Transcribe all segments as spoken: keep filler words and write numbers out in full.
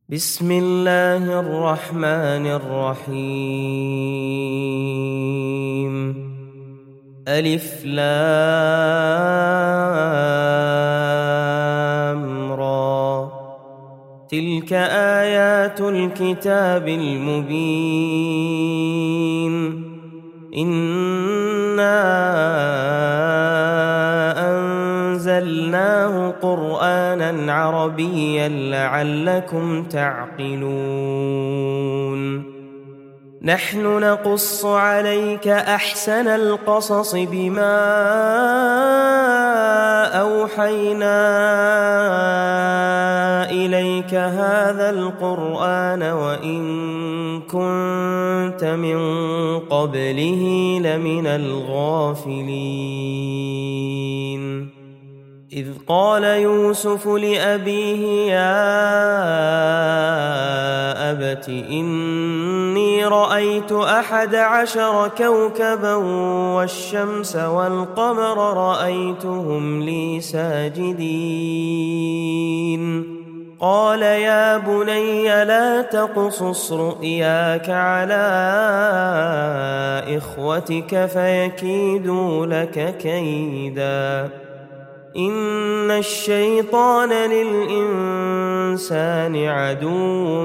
بسم الله الرحمن الرحيم. ألف لام را. تلك آيات الكتاب المبين. إنا أنزلناه قرآنا عربيا لعلكم تعقلون. نحن نقص عليك أحسن القصص بما أوحينا إليك هذا القرآن وإن كنت من قبله لمن الغافلين. إذ قال يوسف لأبيه يا أبت إني رأيت أحد عشر كوكبا والشمس والقمر رأيتهم لي ساجدين. قال يا بني لا تقصص رؤياك على إخوتك فيكيدوا لك كيدا. إن الشيطان للإنسان عدو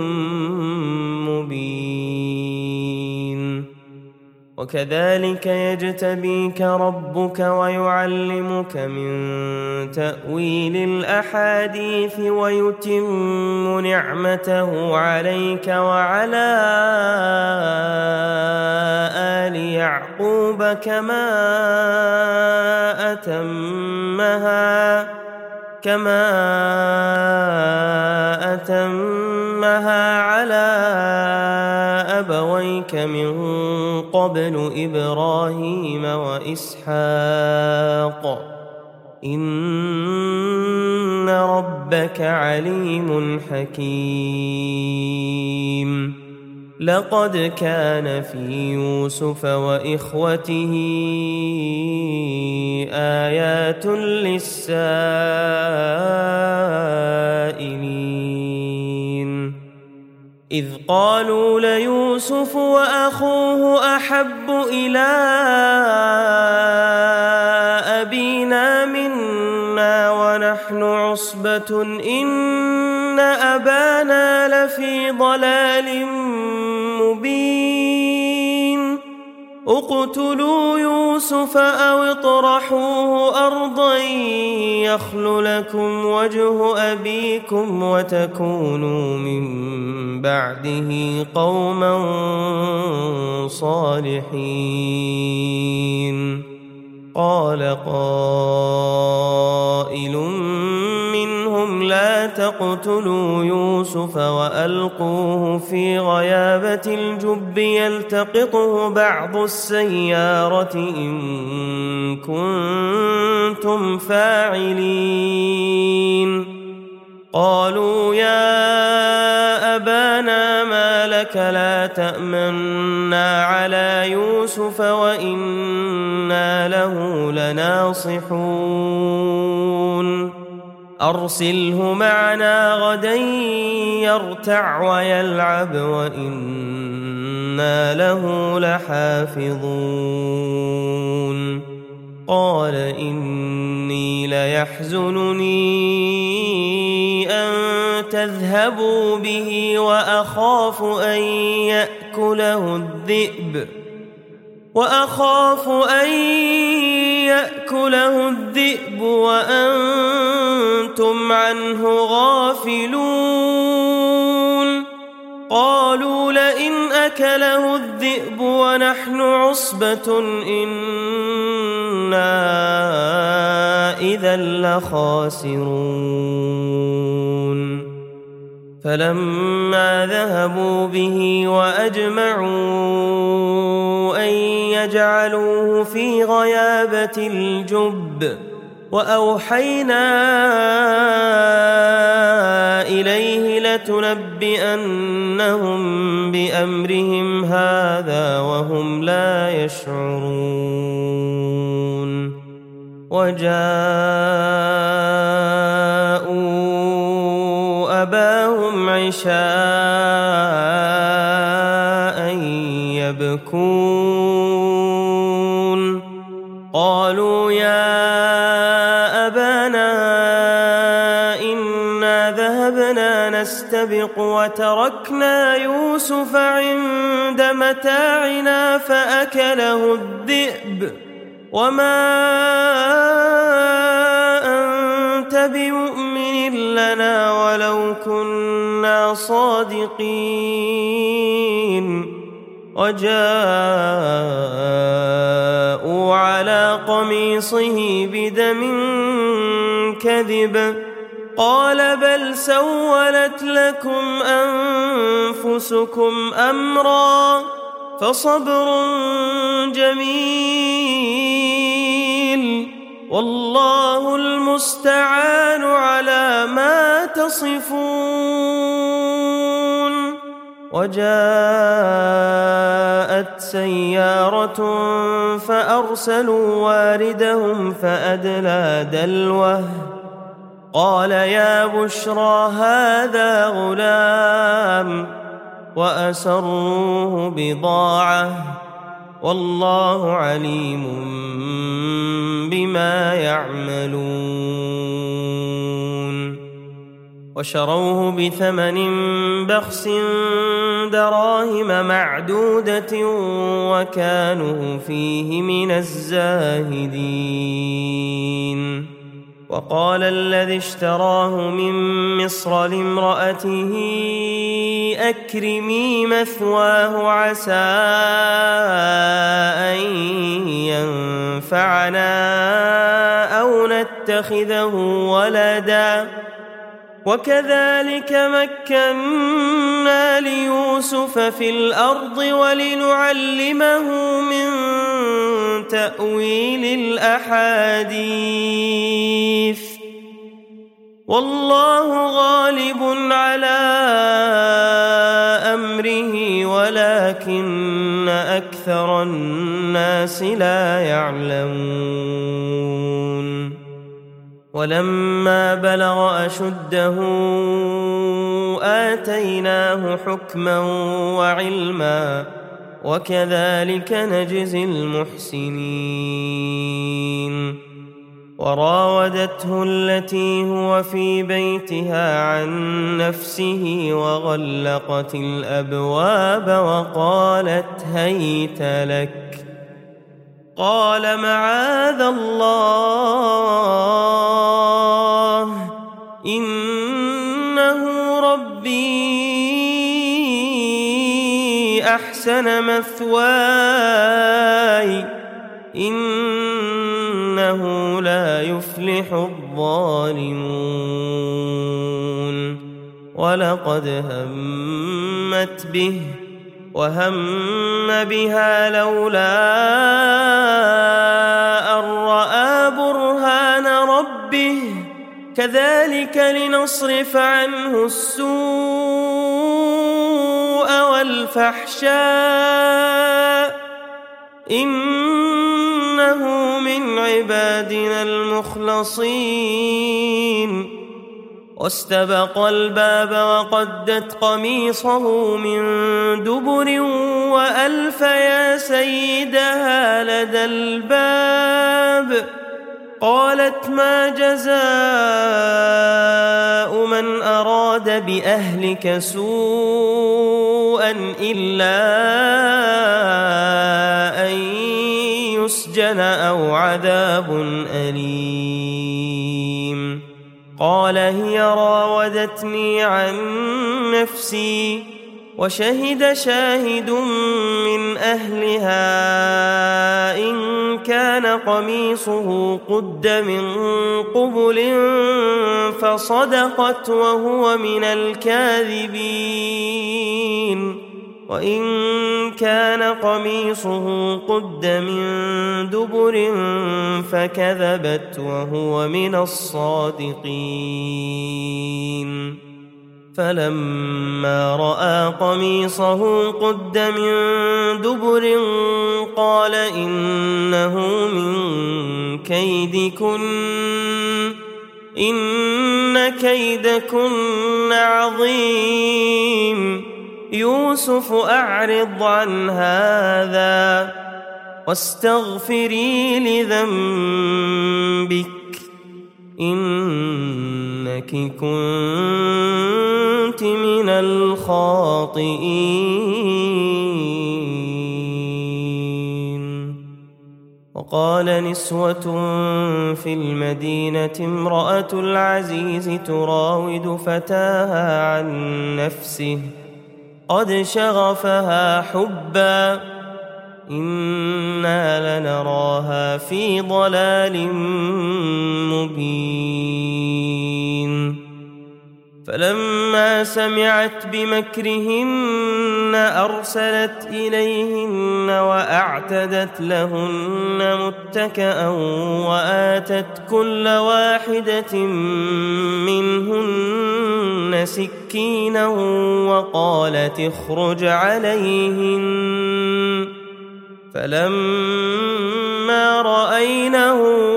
مبين. وكذلك يجتبيك ربك ويعلمك من تأويل الأحاديث ويتم نعمته عليك وعلى آل يعقوب كما أتمها كما أتمها على أبويك من قبل إبراهيم وإسحاق إن ربك عليم حكيم. لقد كان في يوسف وإخوته آيات للسائلين. إذ قالوا ليوسف وأخوه أحب إلى أبينا منا ونحن عصبة إن أبانا لفي ضلال مبين. اقتلوا يوسف أو اطرحوه أرضا يخل لكم وجه أبيكم وتكونوا من بعده قوما صالحين. قال قائل منهم لا تقتلوا يوسف وألقوه في غيابة الجب يلتقطه بعض السيارة إن كنتم فاعلين. قالوا يا أبانا ما لك لا تأمنا على يوسف وإنا له لناصحون. أرسله معنا غدا يرتع ويلعب وإنا له لحافظون. قال إني ليحزنني أن تذهبوا به وأخاف أن يأكله الذئب وأخاف أن يأكله الذئب وأنتم عنه غافلون. قالوا لئن أكله الذئب ونحن عصبة إنا إذا لخاسرون. فلما ذهبوا به وأجمعوا أن يجعلوه في غيابة الجب وأوحينا إليه لتنبئنهم بأمرهم هذا وهم لا يشعرون. وجاءوا أباهم عشاء يبكون قالوا يا أبانا إنا ذهبنا نستبق وتركنا يوسف عند متاعنا فأكله الذئب وما أنت بمؤمن لنا ولو كنا صادقين وجاءوا على قميصه بدم كذب قال بل سولت لكم أنفسكم أمرا فصبر جميل والله المستعان على ما تصفون. وجاءت سيارة فأرسلوا واردهم فأدلى دلوه قال يا بشرى هذا غلام وأسروه بضاعة والله عليم بما يعملون. وشروه بثمن بخس دراهم معدودة وكانوا فيه من الزاهدين. وقال الذي اشتراه من مصر لامرأته أكرمي مثواه عسى أن ينفعنا أو نتخذه ولدا وكذلك مكنا ليوسف في الأرض ولنعلمه من تأويل الأحاديث والله غالب على أمره ولكن أكثر الناس لا يعلمون. ولما بلغ أشده آتيناه حكما وعلما وكذلك نجزي المحسنين. وراودته التي هو في بيتها عن نفسه وغلقت الأبواب وقالت هيت لك قال معاذ الله إنه ربي أحسن مثواي إنه لا يفلح الظالمون. ولقد همت به وهم بها لولا أن رأى برهان ربه كذلك لنصرف عنه السوء والفحشاء إنه من عبادنا المخلصين. واستبق الباب وقدت قميصه من دبر وألف يا سيدها لدى الباب قالت ما جزاء من أراد بأهلك سوءا إلا أن يسجن أو عذاب أليم. قال هي راودتني عن نفسي وشهد شاهد من أهلها إن كان قميصه قد من قبل فصدقت وهو من الكاذبين وإن كان قميصه قد من دبر فكذبت وهو من الصادقين. فلما رأى قميصه قد من دبر قال إنه من كيدكن إن كيدكن عظيم يوسف أعرض عن هذا واستغفري لذنبك إنك كنت من الخاطئين. وقال نسوة في المدينة امرأة العزيز تراود فتاها عن نفسه قد شغفها حبا إنا لنراها في ضلال مبين. فلما سمعت بمكرهن أرسلت إليهن وأعتدت لهن متكأ وآتت كل واحدة منهن سكينا وقالت اخرج عليهن. فلما رأينه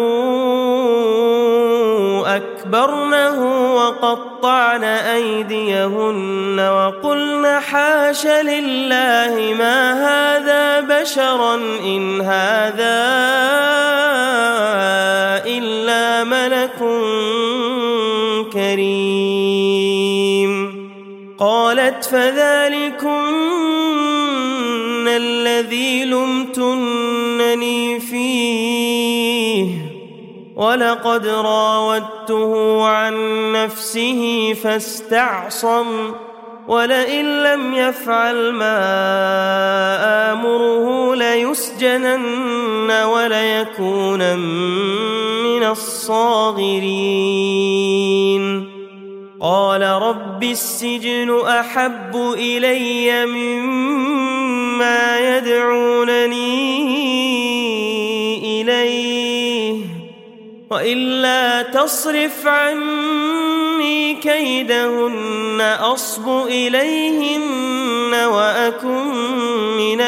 أكبرنه وقطعن أيديهن وقلن حاش لله ما هذا بشرا إن هذا إلا ملك كريم. قالت فذلكن الذي لمتنني فيه ولقد راودته عن نفسه فاستعصم ولئن لم يفعل ما آمره ليسجنن وليكون من الصاغرين. قال رب السجن أحب إلي مما يدعونني إليه وإلا تصرف عني كيدهن أصب إليهن وأكن من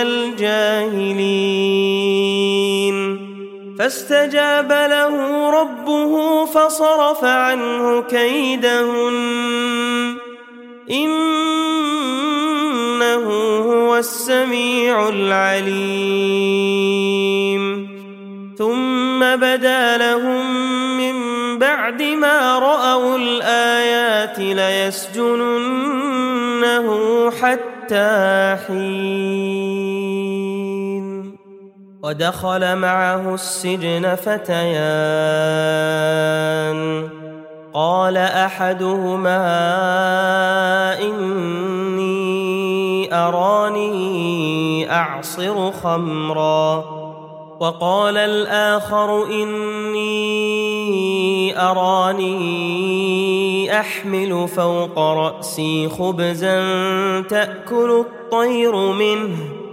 الجاهلين. فاستجاب له ربه فصرف عنه كيدهن إنه هو السميع العليم. ثم بدا لهم من بعد ما رأوا الآيات ليسجننه حتى حين. ودخل معه السجن فتيان قال أحدهما إني أراني أعصر خمرا وقال الآخر إني أراني أحمل فوق رأسي خبزا تأكل الطير منه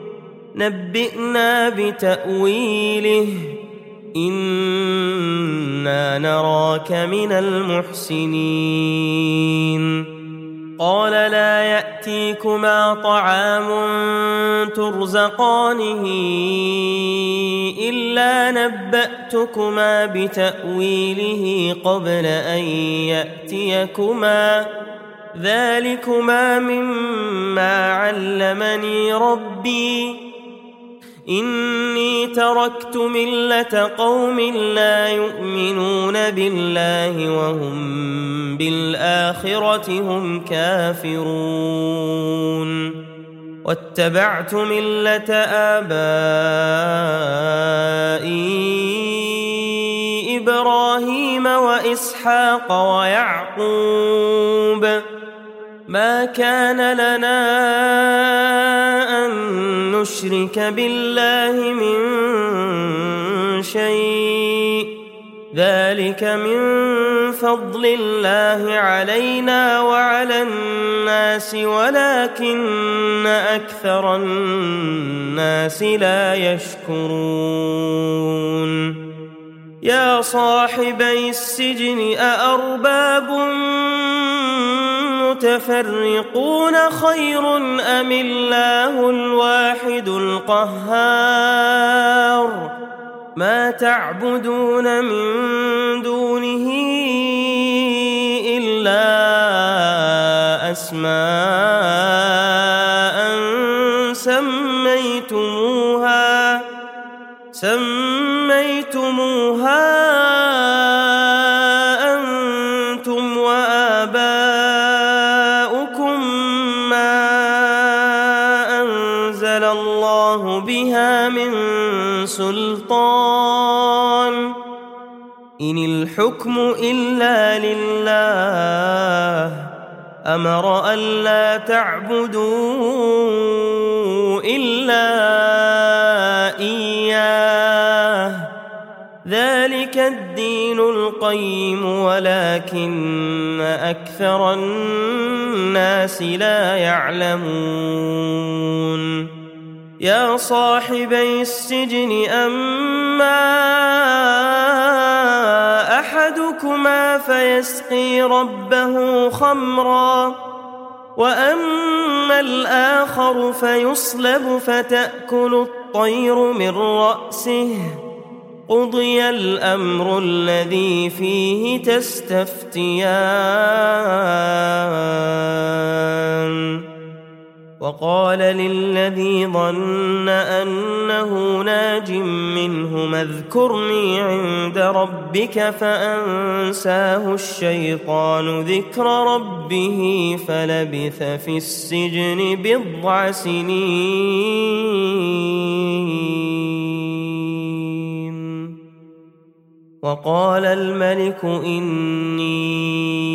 نبئنا بتأويله إنا نراك من المحسنين. قال لا يأتيكما طعام ترزقانه إلا نبأتكما بتأويله قبل أن يأتيكما ذلكما مما علمني ربي إني تركت ملة قوم لا يؤمنون بالله وهم بالآخرة هم كافرون واتبعت ملة آبائي إبراهيم وإسحاق ويعقوب ما كان لنا أن نشرك بالله من شيء ذلك من فضل الله علينا وعلى الناس ولكن أكثر الناس لا يشكرون. يا صاحبي السجن أأرباب متفرقون خير أم الله الواحد القهار ما تعبدون من دونه إلا إلا أسماء سميتموها سميتموها أنتم وآباؤكم ما أنزل الله بها من سلطان إن الحكم إلا لله أمر ألا تعبدوا إلا إياه ذلك الدين القيم ولكن أكثر الناس لا يعلمون يا صاحبي السجن أما أحدكما فيسقي ربه خمرا وأما الآخر فيصلب فتأكل الطير من رأسه قضي الأمر الذي فيه تستفتيان وقال للذي ظن أنه ناج منهما اذكرني عند ربك فأنساه الشيطان ذكر ربه فلبث في السجن بضع سنين وقال الملك إني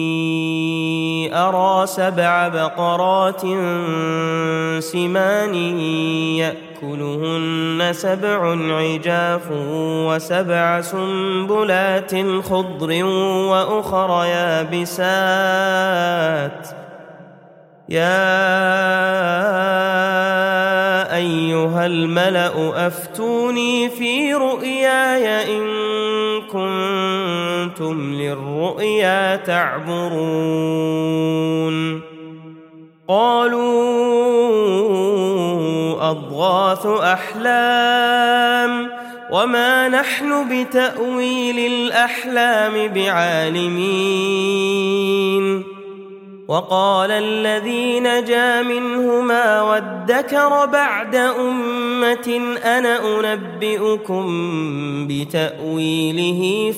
أرى سبع بقرات سمان يأكلهن سبع عجاف وسبع سنبلات خضر وأخر يابسات يا أيها الملأ أفتوني في رؤياي إن كنتم للرؤيا تعبرون قالوا أضغاث أحلام وما نحن بتأويل الأحلام بعالمين وقال الذي نجا منهما وادكر بعد أمة أنا أنبئكم بتأويله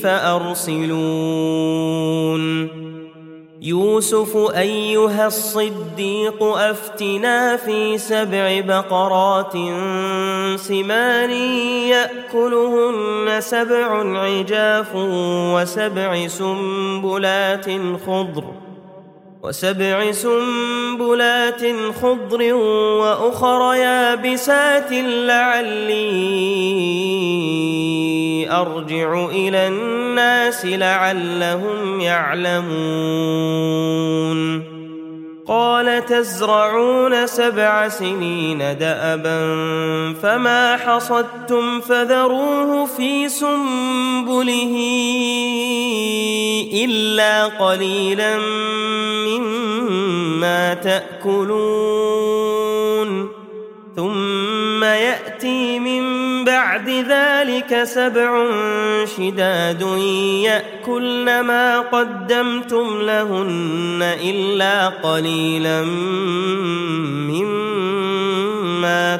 فأرسلون يوسف أيها الصديق أفتنا في سبع بقرات سمان يأكلهن سبع عجاف وسبع سنبلات خضر وسبع سنبلات خضر وأخر يابسات لعلي أرجع إلى الناس لعلهم يعلمون قال تزرعون سبع سنين دأبا فما حصدتم فذروه في سنبله إلا قليلا مما تأكلون ثم يأتي من بعد ذلك سبع شداد يأكلن ما قدمتم لهن إلا قليلا مما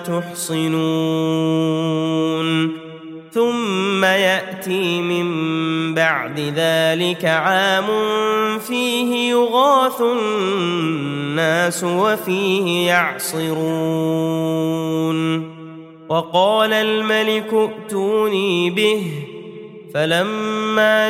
تحصنون ثم يأتي من بعد ذلك عام فيه يغاث الناس وفيه يعصرون وقال الملك ائتوني به فلما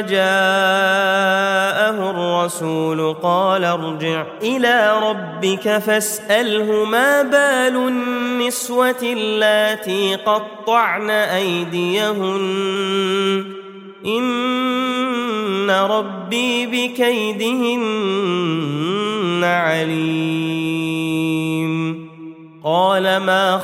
جاءه الرسول قال ارجع إلى ربك فاسأله ما بال النسوة اللاتي قطعن أيديهن إن ربي بكيدهن عليم قال ما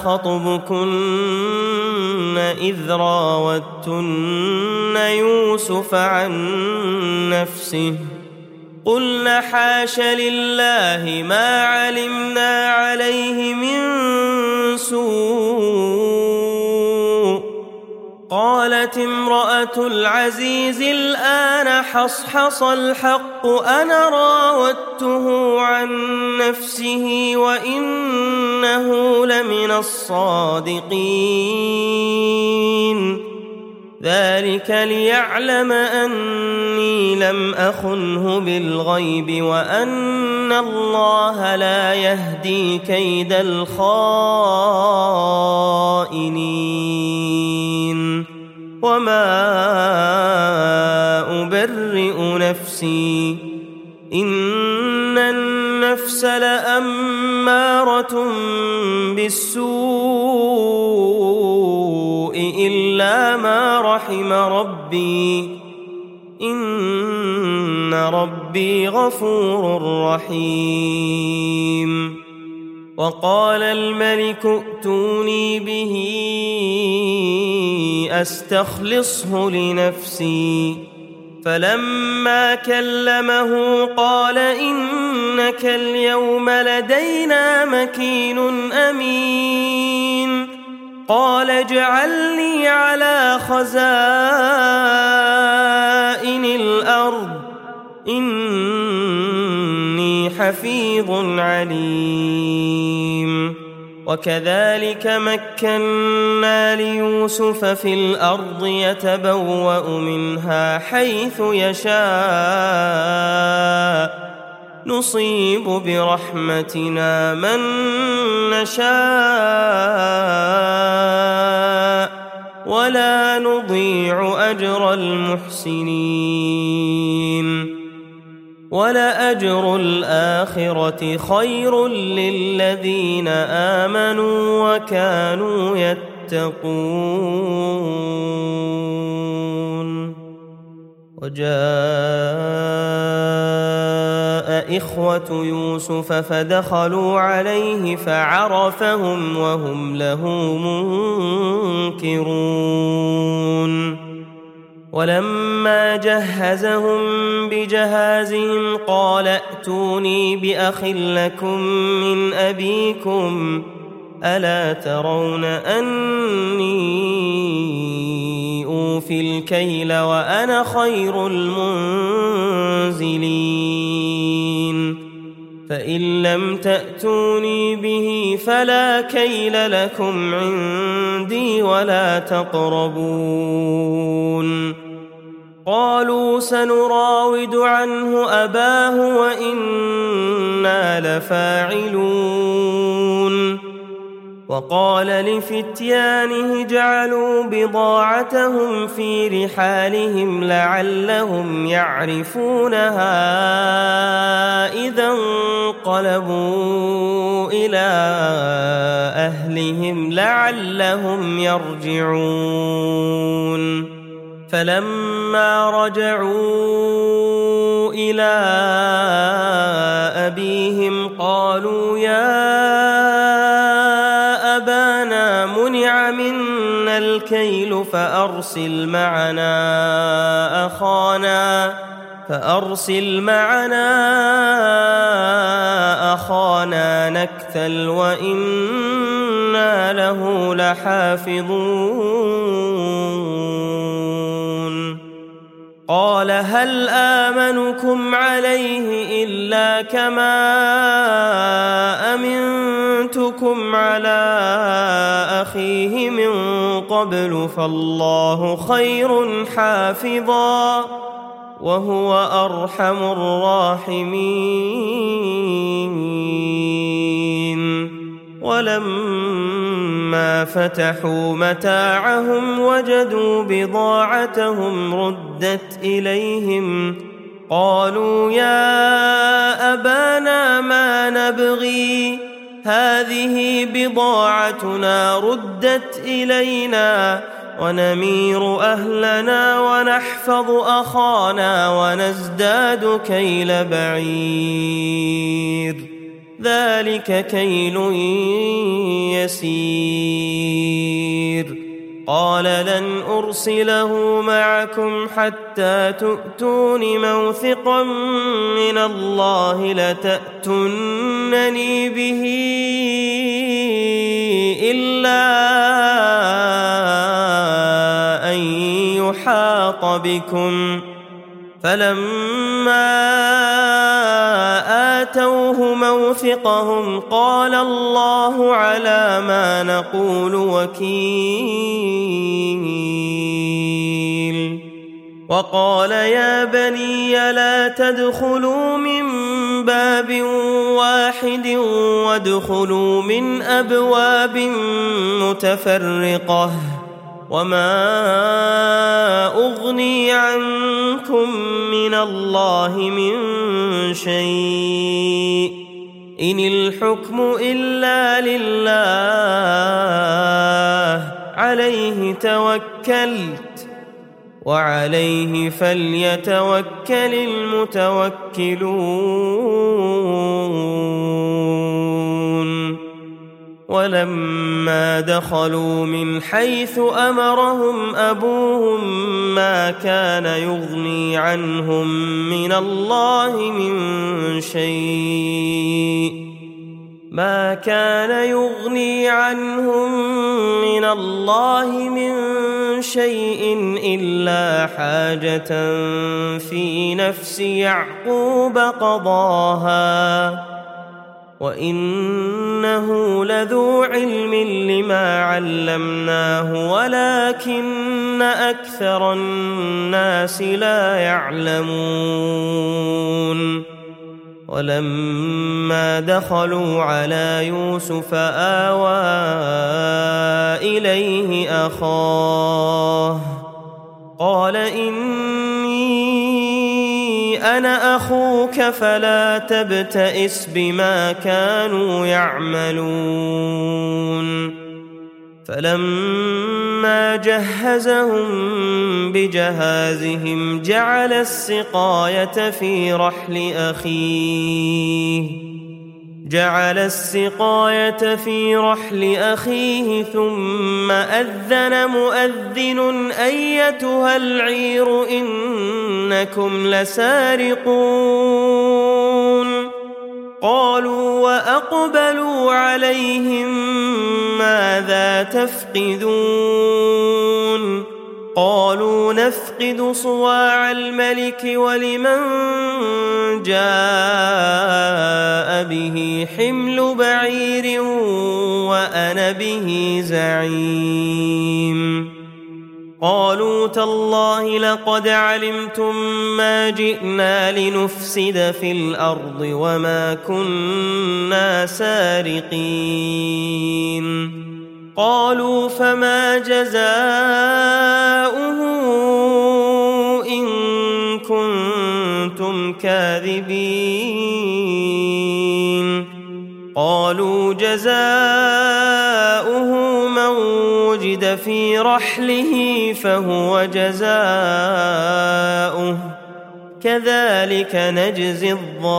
خطبكن إذ راوتن يوسف عن نفسه قلنا حاش لله ما علمنا عليه من سوء قالت امرأة العزيز الآن حصحص الحق أنا راودته عن نفسه وإنه لمن الصادقين ذلك ليعلم أني لم أخنه بالغيب وأن الله لا يهدي كيد الخائنين وما أبرئ نفسي إن النفس لأمارة بالسوء إلا ما رحم ربي إن ربي غفور رحيم وقال الملك ائتوني به أستخلصه لنفسي فلما كلمه قال إنك اليوم لدينا مكين أمين قال اجعلني على خزائن الأرض إني حفيظ عليم وكذلك مكنا ليوسف في الأرض يتبوأ منها حيث يشاء نصيب برحمتنا من نشاء ولا نضيع أجر المحسنين ولأجر الآخرة خير للذين آمنوا وكانوا يتقون وجاء إخوة يوسف فدخلوا عليه فعرفهم وهم له منكرون ولما جهزهم بجهازهم قال ائتوني بأخ لكم من أبيكم ألا ترون أني أوفي الكيل وأنا خير المنزلين فإن لم تأتوني به فلا كيل لكم عندي ولا تقربون قالوا سنراود عنه أباه وإنا لفاعلون وقال لفتيانه جعلوا بضاعتهم في رحالهم لعلهم يعرفونها إذا انقلبوا إلى أهلهم لعلهم يرجعون فلما رجعوا إلى أبيهم قالوا يا أبانا منع منا الكيل فأرسل معنا أخانا فأرسل معنا أخانا نكتل وإنا له لحافظون قال هل آمنكم عليه إلا كما أمنتكم على أخيه من قبل فالله خير حافظا وهو أرحم الراحمين ولما فتحوا متاعهم وجدوا بضاعتهم ردت إليهم قالوا يا أبانا ما نبغي هذه بضاعتنا ردت إلينا ونمير أهلنا ونحفظ أخانا ونزداد كيل بعير ذلك كيل يسير قال لن أرسله معكم حتى تؤتون موثقا من الله لتأتونني به إلا أن أحاط بكم فلما آتوه موثقهم قال الله على ما نقول وكيل وقال يا بني لا تدخلوا من باب واحد وادخلوا من أبواب متفرقة وما أغني عنكم من الله من شيء إن الحكم إلا لله عليه توكلت وعليه فليتوكل المتوكلون ولما دخلوا من حيث أمرهم أبوهم ما كان يغني عنهم من الله من شيء ما كان يغني عنهم من الله من شيء إلا حاجة في نفس يعقوب قضاها وإنه لذو علم لما علمناه ولكن أكثر الناس لا يعلمون ولما دخلوا على يوسف آوى إليه أخاه قال إني أنا أخوك فلا تبتئس بما كانوا يعملون فلما جهزهم بجهازهم جعل السقاية في رحل أخيه جعل السقاية في رحل أخيه ثم أذن مؤذن أيتها العير إنكم لسارقون قالوا وأقبلوا عليهم ماذا تفقدون قالوا نفقد صواع الملك ولمن جاء به حمل بعير وأنا به زعيم قالوا تالله لقد علمتم ما جئنا لنفسد في الأرض وما كنا سارقين قالوا فما جزاؤه إن كنتم كاذبين قالوا جزاؤه من وجد في رحله فهو جزاؤه كذلك نجزي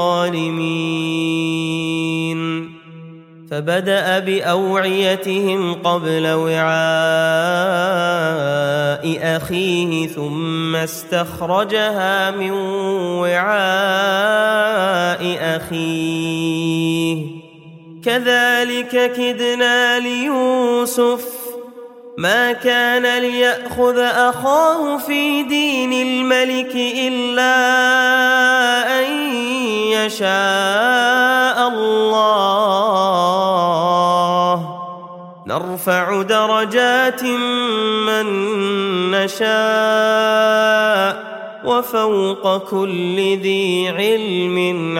الظالمين فبدأ بأوعيتهم قبل وعاء أخيه ثم استخرجها من وعاء أخيه كذلك كدنا ليوسف ما كان ليأخذ أخاه في دين الملك إلا أن يشاء الله نرفع درجات من نشاء وفوق كل ذي علم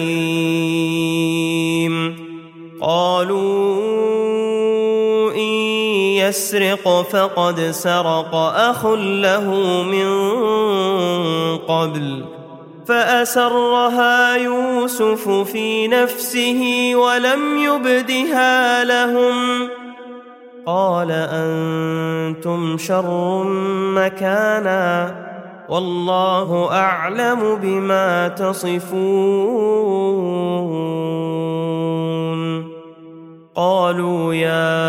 عليم قالوا إن يسرق فقد سرق أخ له من قبل فأسرها يوسف في نفسه ولم يبدها لهم قال أنتم شر مكانا والله أعلم بما تصفون قالوا يا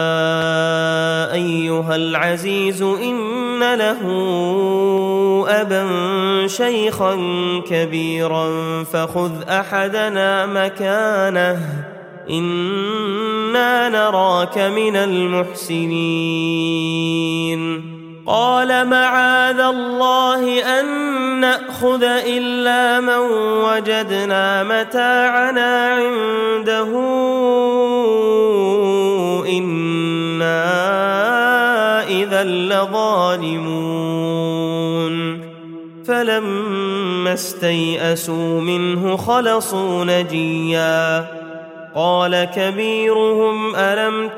أيها العزيز إن له أبا شيخا كبيرا فخذ أحدنا مكانه إنا نراك من المحسنين قال معاذ الله أن نأخذ إلا من وجدنا متاعنا عنده إنا إذا لظالمون فلما استيئسوا منه خلصوا نجيا قال كبيرهم ألم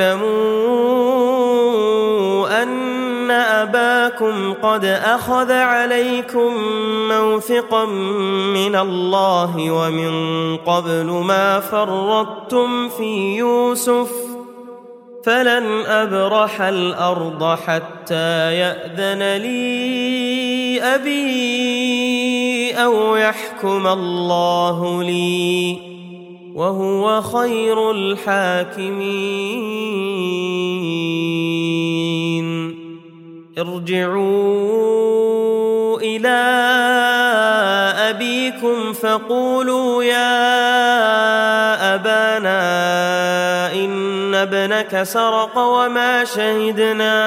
تعلموا أن أباكم قد أخذ عليكم موثقا من الله ومن قبل ما فرطتم في يوسف فلن أبرح الأرض حتى يأذن لي أبي أو يحكم الله لي وهو خير الحاكمين ارجعوا إلى أبيكم فقولوا يا أبانا إن ابنك سرق وما شهدنا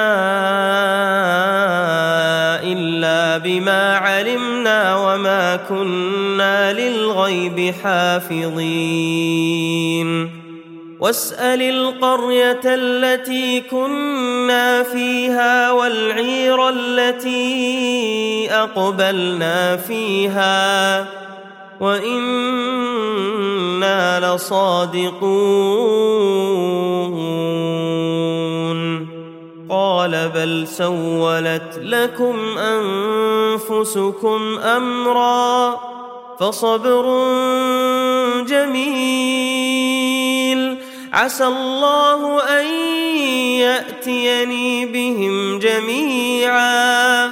إلا بما علمنا وما كنا للغيب حافظين واسأل القرية التي كنا فيها والعير التي أقبلنا فيها وإنا لصادقون قال بل سولت لكم أنفسكم أمرا فصبر جميل عسى الله أن يأتيني بهم جميعا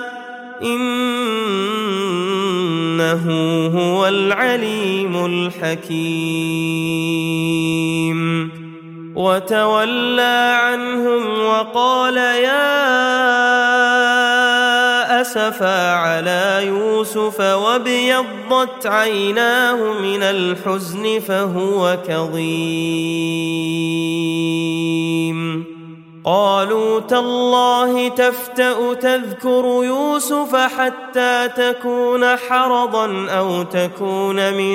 إنه هو العليم الحكيم وتولى عنهم وقال يا أسفا على يوسف وابيضت عيناه من الحزن فهو كظيم قالوا تالله تفتأ تذكر يوسف حتى تكون حرضا أو تكون من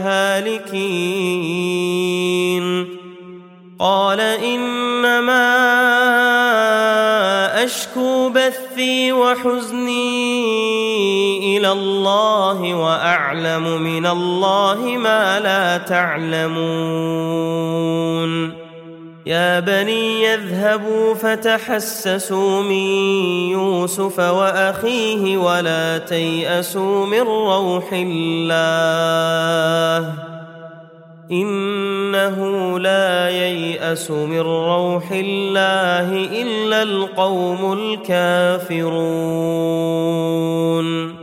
الهالكين قال إنما أشكو بثي وحزني إلى الله وأعلم من الله ما لا تعلمون يا بني يذهبوا فتحسسوا من يوسف وأخيه ولا تيأسوا من روح الله إنه لا ييأس من روح الله إلا القوم الكافرون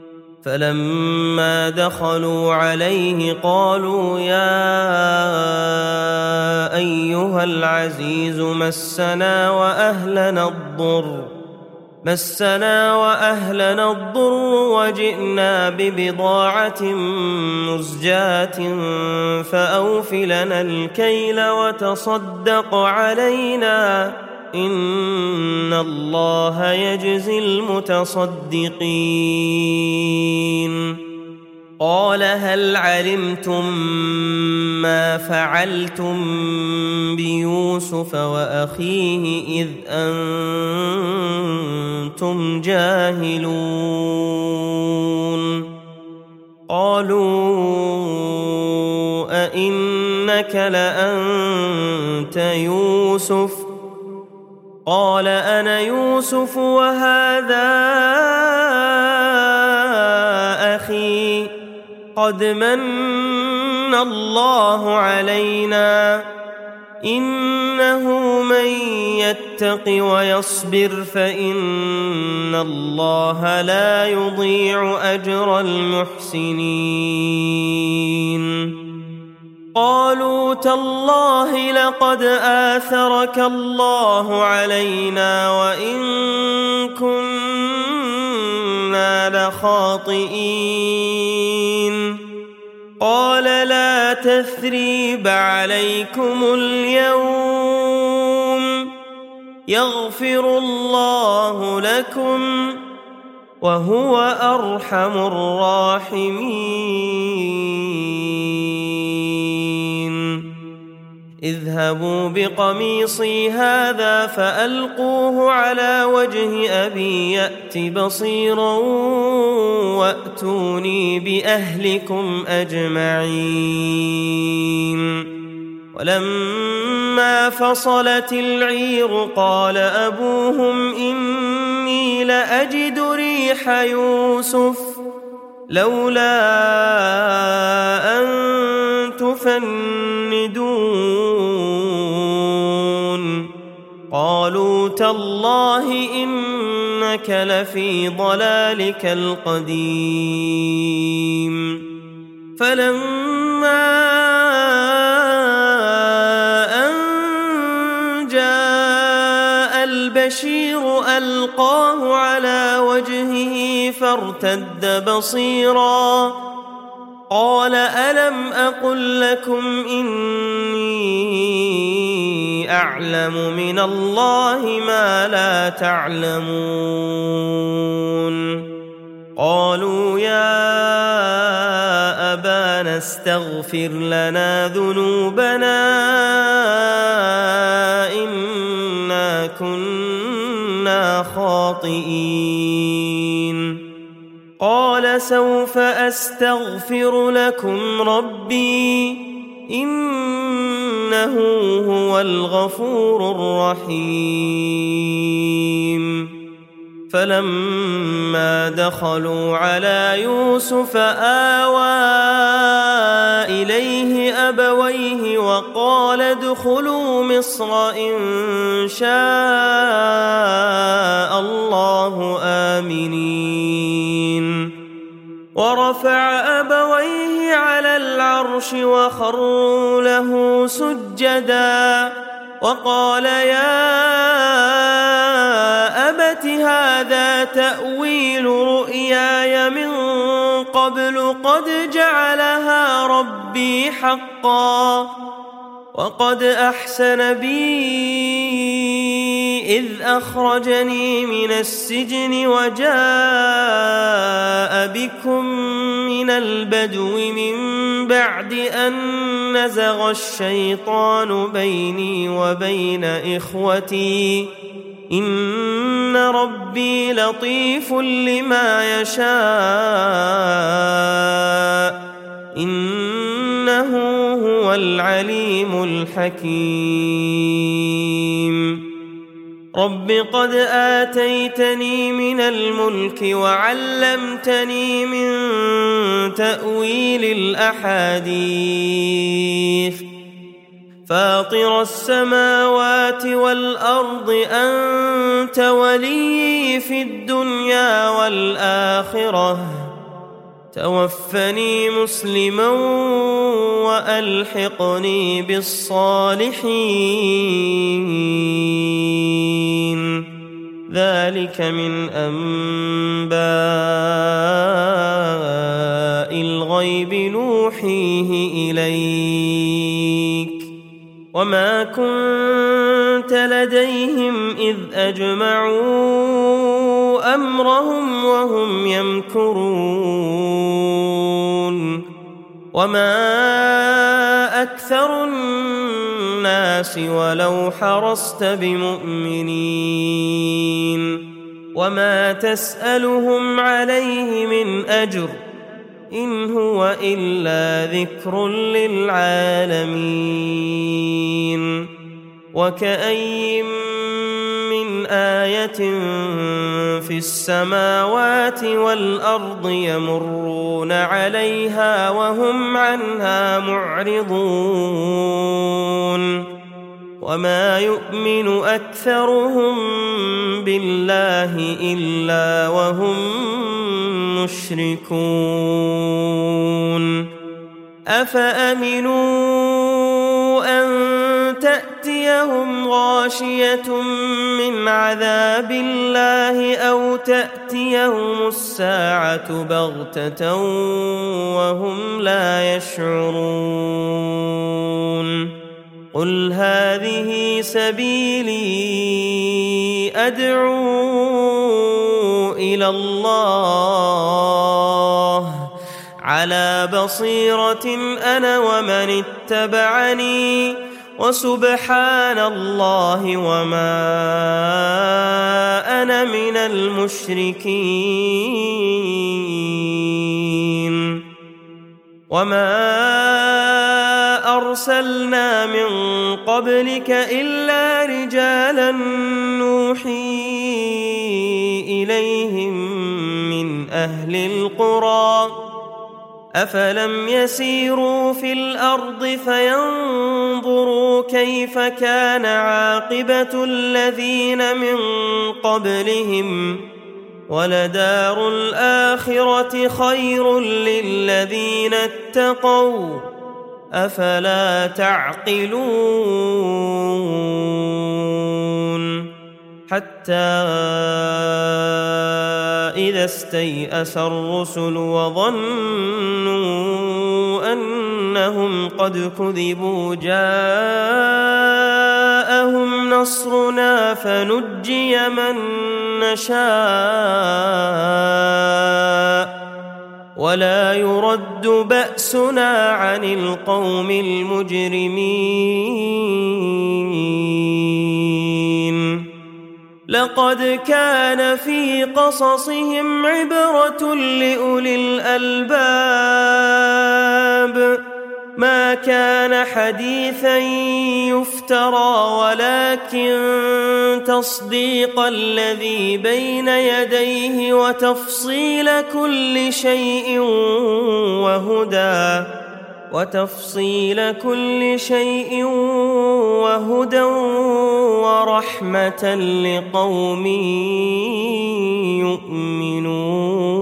فلما دخلوا عليه قالوا يا أيها العزيز مسنا وأهلنا الضر مسنا وأهلنا الضر وجئنا ببضاعة مزجاة فأوف لنا الكيل وتصدق علينا إن الله يجزي المتصدقين قال هل علمتم ما فعلتم بيوسف وأخيه إذ أنتم جاهلون قالوا أئنك لأنت يوسف قال أنا يوسف وهذا أخي قد من الله علينا إنه من يتق ويصبر فإن الله لا يضيع أجر المحسنين قالوا تالله لقد آثرك الله علينا وإن كنا لخاطئين قال لا تثريب عليكم اليوم يغفر الله لكم وهو أرحم الراحمين. اذهبوا بقميصي هذا فألقوه على وجه أبي يأت بصيرا وأتوني بأهلكم أجمعين. ولما فصلت العير قال أبوهم إني لأجد ريح يوسف لولا أن تفندون. قالوا تالله إنك لفي ضلالك القديم. فلما البشير ألقاه على وجهه فارتد بصيرا قال ألم أقل لكم إني أعلم من الله ما لا تعلمون. قالوا يا أبانا استغفر لنا ذنوبنا إنا كنا خاطئين. قال سوف أستغفر لكم ربي إنه هو الغفور الرحيم. فلما دخلوا على يوسف آوى إليه أبويه وقال ادخلوا مصر إن شاء الله آمنين. ورفع أبويه على العرش وخروا له سجدا وقال يا أبت هذا تأويل رؤياي من قبل قد جعلها ربي حقا وقد أحسن بي إذ أخرجني من السجن وجاء بكم من البدو من بعد أن نزغ الشيطان بيني وبين إخوتي إن ربي لطيف لما يشاء إنه هو العليم الحكيم. رب قد آتيتني من الملك وعلمتني من تأويل الأحاديث فاطر السماوات والأرض أنت ولي في الدنيا والآخرة توفني مسلما وألحقني بالصالحين. ذلك من أنباء الغيب نوحيه إليك وما كنت لديهم إذ أجمعوا أمرهم وهم يمكرون وما أكثر الناس ولو حرصت بمؤمنين وما تسألهم عليه من أجر إن هو إلا ذكر للعالمين. وكأي من آية في السماوات والأرض يمرون عليها وهم عنها معرضون وما يؤمن أكثرهم بالله إلا وهم مشركون. أفأمنوا أن تأتيهم غاشية من عذاب الله أو تأتيهم الساعة بغتة وهم لا يشعرون قل هذه سبيلي أدعو إلى الله على بصيرة أنا ومن اتبعني وسبحان الله وما أنا من المشركين. وما أرسلنا من قبلك إلا رجالا نوحي إليهم من أهل القرى أفلم يسيروا في الأرض فينظروا كيف كان عاقبة الذين من قبلهم ولدار الآخرة خير للذين اتقوا أفلا تعقلون. حتى إذا استيأس الرسل وظنوا أنهم قد كذبوا جاءهم نصرنا فنجي من نشاء ولا يرد بأسنا عن القوم المجرمين. لقد كان في قصصهم عبرة لأولي الألباب ما كان حديثا يفترى ولكن تصديق الذي بين يديه وتفصيل كل شيء وهدى وتفصيل كل شيء وهدى ورحمة لقوم يؤمنون.